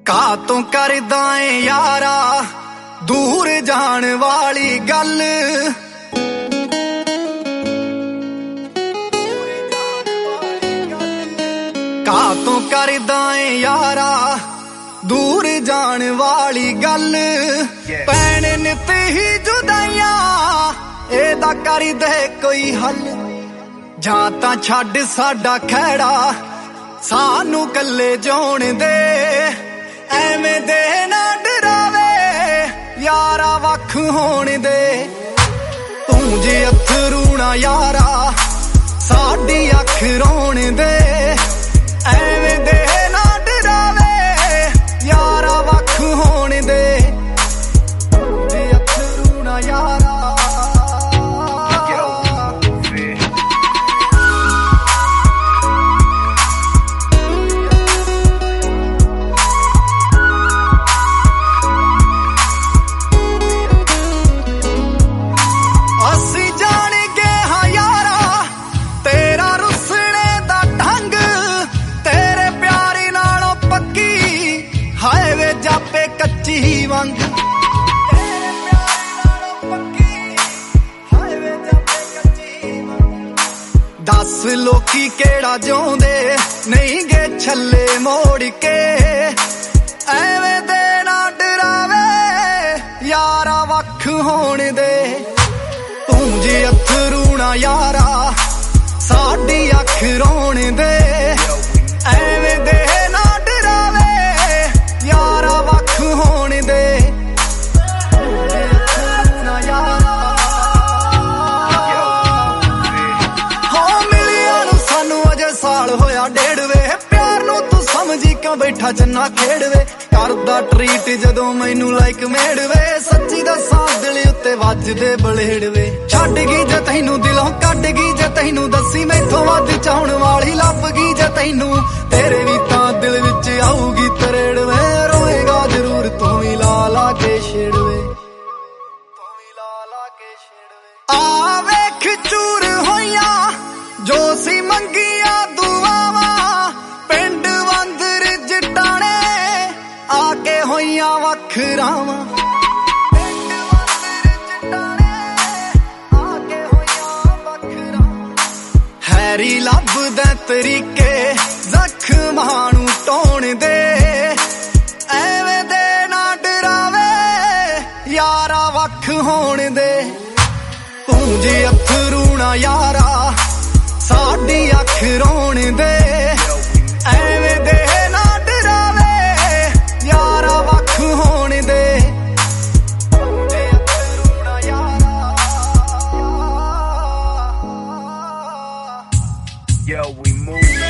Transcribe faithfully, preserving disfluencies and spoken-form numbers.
ਕਾਤੋਂ ਕਰਦਾ ਏ ਯਾਰਾ ਦੂਰ ਜਾਣ ਵਾਲੀ ਗੱਲ, ਕਾਤੋਂ ਕਰਦਾ ਏ ਯਾਰਾ ਦੂਰ ਜਾਣ ਵਾਲੀ ਗੱਲ। ਪੈਣ ਨਿਤ ਹੀ ਜੁਦਾਈਆਂ ਇਹਦਾ ਕਰ ਦੇ ਕੋਈ ਹੱਲ, ਜਾਂ ਤਾਂ ਛੱਡ ਸਾਡਾ ਖਹਿੜਾ ਸਾਨੂੰ ਕੱਲੇ ਜਿਉਣ ਦੇ। ਐਵੇਂ ਦੇ ਨਾ ਡਰਾਵੇ ਯਾਰਾ ਵੱਖ ਹੋਣ ਦੇ, ਤੂੰ ਜੇ ਅਥਰੂ ਨਾ ਯਾਰਾ ਸਾਡੀ ਅੱਖ ਰੋਣ ਦੇ। ਐਵੇਂ ਦੇ ਨਾ ਡਰਾਵੇ ਯਾਰਾ ਵੱਖ ਹੋਣ ਦੇ, ਤੂੰ ਜੇ ਅਥਰੂ ਨਾ ਯਾਰਾ। ਕੱਚੀ ਵਾਂਗ ਤੇਰੇ ਪਿਆਰ ਨਾਲੋਂ ਪੱਕੀ, ਹਾਏ ਵੇ ਜਾਪੇ ਕੱਚੀ ਵਾਂਗ। ਦੱਸ ਲੋਕੀ ਕਿਹੜਾ ਜਿਉਂਦੇ ਨਹੀਂ ਗੇ ਛੱਲੇ ਮੋੜ ਕੇ, ਐਵੇਂ ਦੇ ਨਾ ਡਰਾਵੇ ਯਾਰਾ ਵੱਖ ਹੋਣ ਦੇ। ਤੂੰ ਜੇ ਅਥਰੂ ਨਾ ਯਾਰਾ ਸਾਡੀ ਅੱਖ ਰੋਣ ਦੇ, ਐਵੇਂ ਦੇ ਨਾ ਡਰਾਵੇ ਯਾਰਾ ਵੱਖ ਹੋਣ ਦੇ, ਜੇ ਅਥਰੂ ਨਾ ਯਾਰਾ। ਹੋ ਮਿਲਿਆ ਨੂੰ ਸਾਨੂੰ ਅਜੇ ਸਾਲ ਹੋਇਆ ਡੇਢ ਵੇ, ਪਿਆਰ ਨੂੰ ਤੂੰ ਸਮਝੀ ਕਿਉਂ ਬੈਠਾ ਚੰਨਾ ਖੇਡਵੇ। ਕਰਦਾ ਟਰੀਟ ਜਦੋਂ ਮੈਨੂੰ ਲਾਈਕ ਮੇੜਵੇ, ਸੱਚੀ ਦੱਸਾਂ ਦਿਲ ਉੱਤੇ ਵੱਜਦੇ ਬਲੇੜਵੇ। ਛੱਡ ਗਈ ਜੇ ਤੈਨੂੰ ਦਿਲੋਂ ਕੱਢ ਗਈ ਜੇ ਤੈਨੂੰ ਦੱਸੀ, ਮੈਥੋਂ ਵੱਧ ਚਾਹੁਣ ਵਾਲੀ ਲੱਭ ਗਈ ਜੇ ਤੈਨੂੰ, ਤੇਰੇ ਵੀ ਤਾਂ ਦਿਲ ਵਿੱਚ ਆਊਗੀ ਤਰੇੜਵੇ। ਰੋਏਗਾ ਜ਼ਰੂਰ ਤੂੰ ਵੀ ਲਾ ਲਾ ਕੇ ਛੇੜਵੇ, ਤੂੰ ਵੀ ਲਾ ਲਾ ਕੇ ਛੇੜਵੇ। ਆ ਵੇਖ ਚੂਰ ਹੋਈਆਂ ਜੋ ਸੀ ਮੰਗੀਆਂ ਦੁਆਵਾਂ, ਪਿੰਡ ਵੰਦਰ ਜਟਾਣੇ ਆ ਕੇ ਹੋਈਆਂ ਵੱਖ ਰਾਵਾਂ। ਪਿੰਡ ਵੰਦਰ ਜਟਾਣੇ ਆ ਕੇ ਹੋਈਆਂ ਵੱਖ ਰਾਵਾਂ। ਹੈਰੀ ਲੱਭਦਾ ਤਰੀਕੇ ਜ਼ਖਮਾਂ ਨੂੰ ਢੋਣ ਦੇ, ਐਵੇਂ ਦੇ ਨਾ ਡਰਾਵੇ ਯਾਰਾ ਵੱਖ ਹੋਣ ਦੇ। ਤੂੰ ਜੇ ਅਥਰੂ ਨਾ ਯਾਰਾ ਸਾਡੀ ਅੱਖ ਰੋਣ ਦੇ, ਐਵੇਂ ਦੇ ਨਾ ਡਰਾਵੇ ਯਾਰਾ ਵੱਖ ਹੋਣ ਦੇ, ਤੂੰ ਜੇ ਅਥਰੂ ਨਾ ਯਾਰਾ। Yo, we move.